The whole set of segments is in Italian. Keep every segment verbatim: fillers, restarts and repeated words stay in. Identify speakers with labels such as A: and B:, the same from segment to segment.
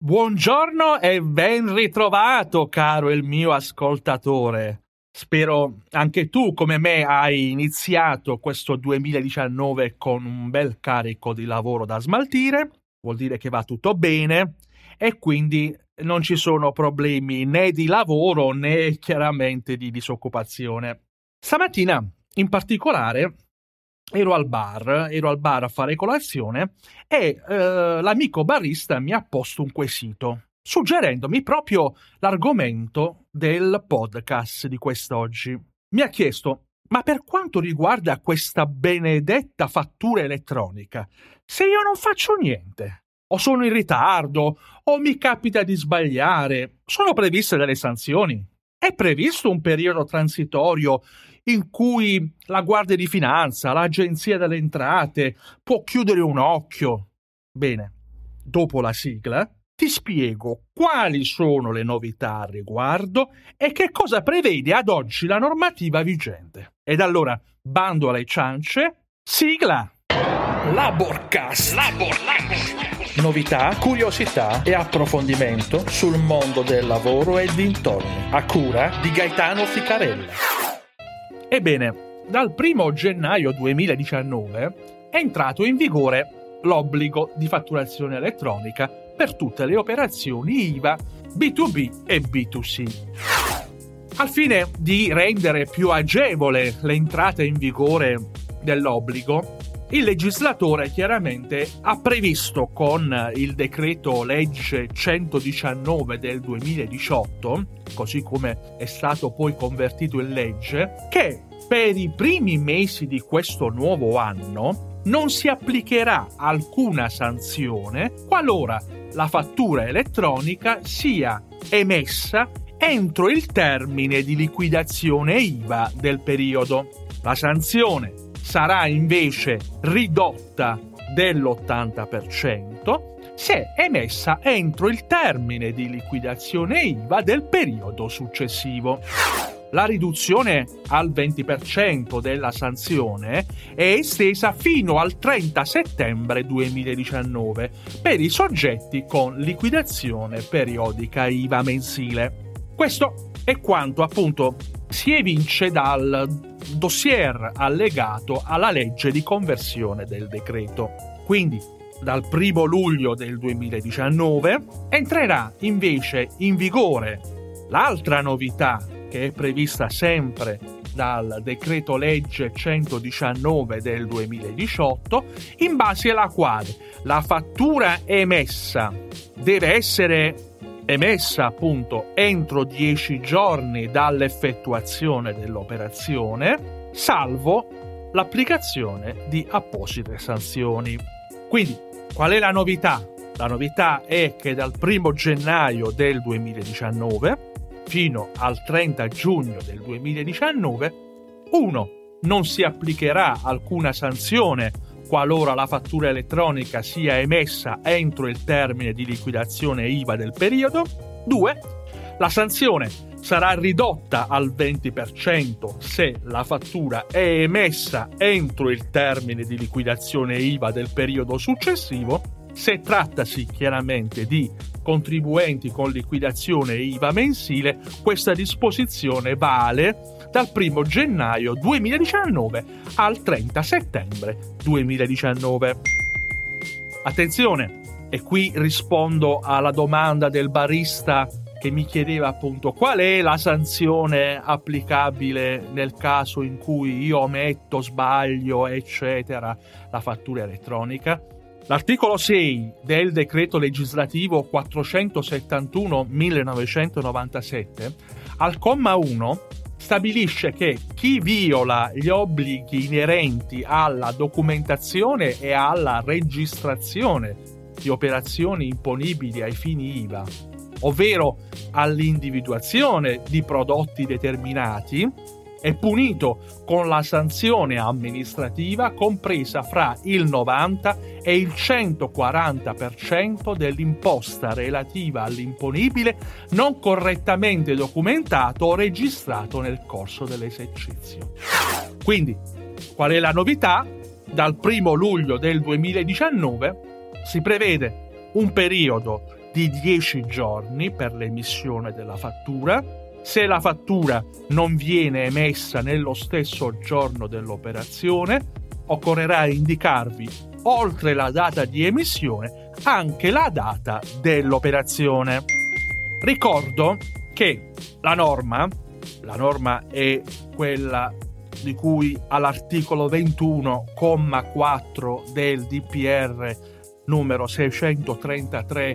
A: Buongiorno e ben ritrovato, caro il mio ascoltatore. Spero anche tu, come me, hai iniziato questo duemiladiciannove con un bel carico di lavoro da smaltire. Vuol dire che va tutto bene e quindi non ci sono problemi né di lavoro né chiaramente di disoccupazione. Stamattina, in particolare, ero al bar, ero al bar a fare colazione e eh, l'amico barista mi ha posto un quesito, suggerendomi proprio l'argomento del podcast di quest'oggi. Mi ha chiesto: ma per quanto riguarda questa benedetta fattura elettronica, se io non faccio niente, o sono in ritardo, o mi capita di sbagliare, sono previste delle sanzioni? È previsto un periodo transitorio in cui la Guardia di Finanza, l'Agenzia delle Entrate può chiudere un occhio? Bene, dopo la sigla ti spiego quali sono le novità al riguardo e che cosa prevede ad oggi la normativa vigente. Ed allora, bando alle ciance, sigla! Laborcast. Laborcast. Novità, curiosità e approfondimento sul mondo del lavoro e dintorni, a cura di Gaetano Ficarella. Ebbene, dal primo gennaio duemiladiciannove è entrato in vigore l'obbligo di fatturazione elettronica per tutte le operazioni I V A B due B e B due C. Al fine di rendere più agevole l'entrata in vigore dell'obbligo, il legislatore chiaramente ha previsto con il decreto legge centodiciannove del duemiladiciotto, così come è stato poi convertito in legge, che per i primi mesi di questo nuovo anno non si applicherà alcuna sanzione qualora la fattura elettronica sia emessa entro il termine di liquidazione I V A del periodo. La sanzione sarà invece ridotta dell'ottanta per cento se emessa entro il termine di liquidazione I V A del periodo successivo. La riduzione al venti per cento della sanzione è estesa fino al trenta settembre duemiladiciannove per i soggetti con liquidazione periodica I V A mensile. Questo è quanto appunto si evince dal dossier allegato alla legge di conversione del decreto. Quindi, dal primo luglio del duemiladiciannove entrerà invece in vigore l'altra novità che è prevista sempre dal decreto legge centodiciannove del duemiladiciotto, in base alla quale la fattura emessa deve essere emessa appunto entro dieci giorni dall'effettuazione dell'operazione, salvo l'applicazione di apposite sanzioni. Quindi, qual è la novità? La novità è che dal primo gennaio del duemiladiciannove fino al trenta giugno del duemiladiciannove, uno non si applicherà alcuna sanzione qualora la fattura elettronica sia emessa entro il termine di liquidazione I V A del periodo. due. La sanzione sarà ridotta al venti per cento se la fattura è emessa entro il termine di liquidazione I V A del periodo successivo, se trattasi chiaramente di contribuenti con liquidazione I V A mensile. Questa disposizione vale dal primo gennaio duemiladiciannove al trenta settembre duemiladiciannove. Attenzione, e qui rispondo alla domanda del barista che mi chiedeva appunto qual è la sanzione applicabile nel caso in cui io ometto, sbaglio, eccetera, la fattura elettronica. L'articolo sei del decreto legislativo quattrocentosettantuno millenovecentonovantasette, al comma uno, stabilisce che chi viola gli obblighi inerenti alla documentazione e alla registrazione di operazioni imponibili ai fini I V A, ovvero all'individuazione di prodotti determinati, è punito con la sanzione amministrativa compresa fra il novanta e il centoquaranta per cento dell'imposta relativa all'imponibile non correttamente documentato o registrato nel corso dell'esercizio. Quindi, qual è la novità? Dal primo luglio del duemiladiciannove si prevede un periodo di dieci giorni per l'emissione della fattura. Se la fattura non viene emessa nello stesso giorno dell'operazione, occorrerà indicarvi, oltre la data di emissione, anche la data dell'operazione. Ricordo che la norma, la norma è quella di cui all'articolo ventuno, comma quattro del D P R numero seicentotrentatré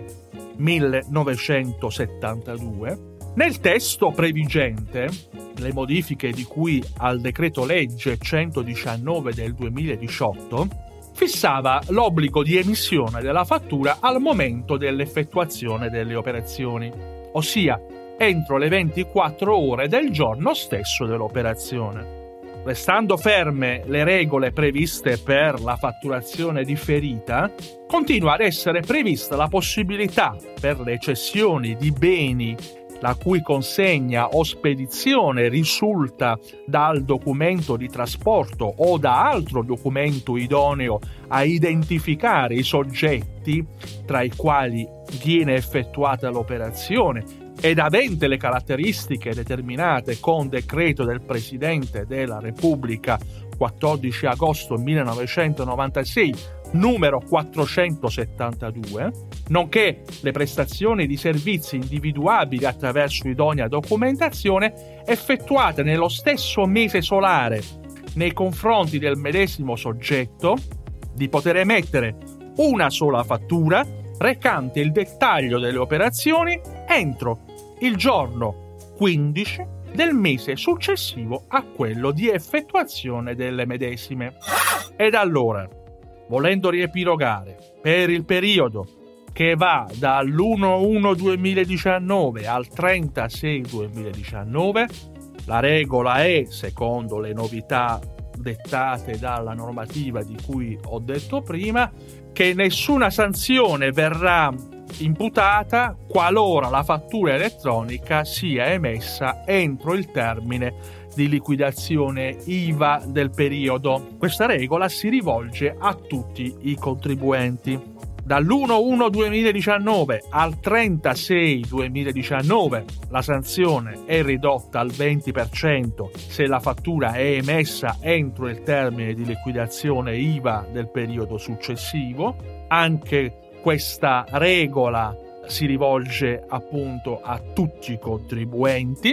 A: millenovecentosettantadue. Nel testo previgente, le modifiche di cui al decreto legge centodiciannove del duemiladiciotto fissava l'obbligo di emissione della fattura al momento dell'effettuazione delle operazioni, ossia entro le ventiquattro ore del giorno stesso dell'operazione. Restando ferme le regole previste per la fatturazione differita, continua ad essere prevista la possibilità per le cessioni di beni la cui consegna o spedizione risulta dal documento di trasporto o da altro documento idoneo a identificare i soggetti tra i quali viene effettuata l'operazione ed avente le caratteristiche determinate con decreto del Presidente della Repubblica quattordici agosto millenovecentonovantasei numero quattrocentosettantadue, nonché le prestazioni di servizi individuabili attraverso idonea documentazione effettuate nello stesso mese solare nei confronti del medesimo soggetto, di poter emettere una sola fattura recante il dettaglio delle operazioni entro il giorno quindici del mese successivo a quello di effettuazione delle medesime. Ed allora, volendo riepilogare, per il periodo che va dall'primo gennaio duemiladiciannove al trenta sei duemiladiciannove, la regola è, secondo le novità dettate dalla normativa di cui ho detto prima, che nessuna sanzione verrà imputata qualora la fattura elettronica sia emessa entro il termine di liquidazione I V A del periodo. Questa regola si rivolge a tutti i contribuenti. Dall'primo gennaio duemiladiciannove al trenta sei duemiladiciannove la sanzione è ridotta al venti per cento se la fattura è emessa entro il termine di liquidazione I V A del periodo successivo. Anche questa regola si rivolge appunto a tutti i contribuenti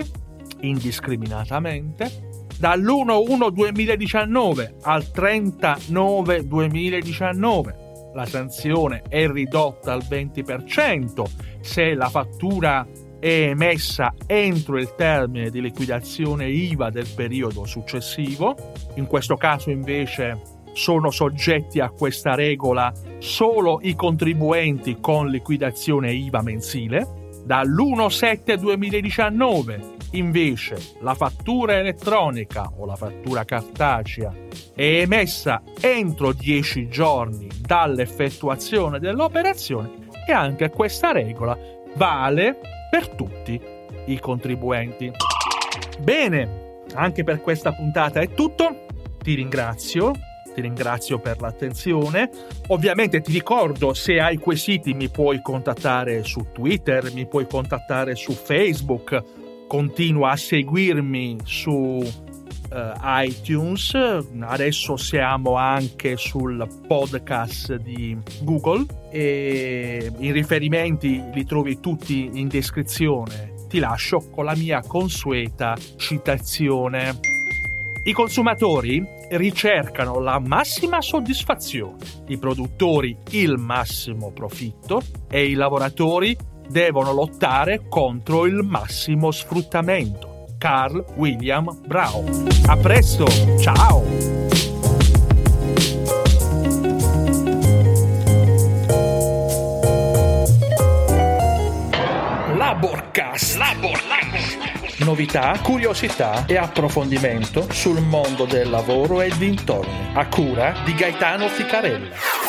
A: indiscriminatamente. Dall'primo gennaio duemiladiciannove al trenta nove duemiladiciannove la sanzione è ridotta al venti per cento se la fattura è emessa entro il termine di liquidazione I V A del periodo successivo. In questo caso invece sono soggetti a questa regola solo i contribuenti con liquidazione I V A mensile. Dall'primo sette duemiladiciannove invece la fattura elettronica o la fattura cartacea è emessa entro dieci giorni dall'effettuazione dell'operazione e anche questa regola vale per tutti i contribuenti. Bene, anche per questa puntata è tutto. Ti ringrazio. Ti ringrazio per l'attenzione. Ovviamente ti ricordo, se hai quesiti mi puoi contattare su Twitter, mi puoi contattare su Facebook, continua a seguirmi su uh, iTunes, adesso siamo anche sul podcast di Google e i riferimenti li trovi tutti in descrizione. Ti lascio con la mia consueta citazione. I consumatori ricercano la massima soddisfazione, i produttori il massimo profitto e i lavoratori devono lottare contro il massimo sfruttamento. Carl William Brown. A presto, ciao! Laborcast. Laborcast. Novità, curiosità e approfondimento sul mondo del lavoro e dintorni, a cura di Gaetano Ficarella.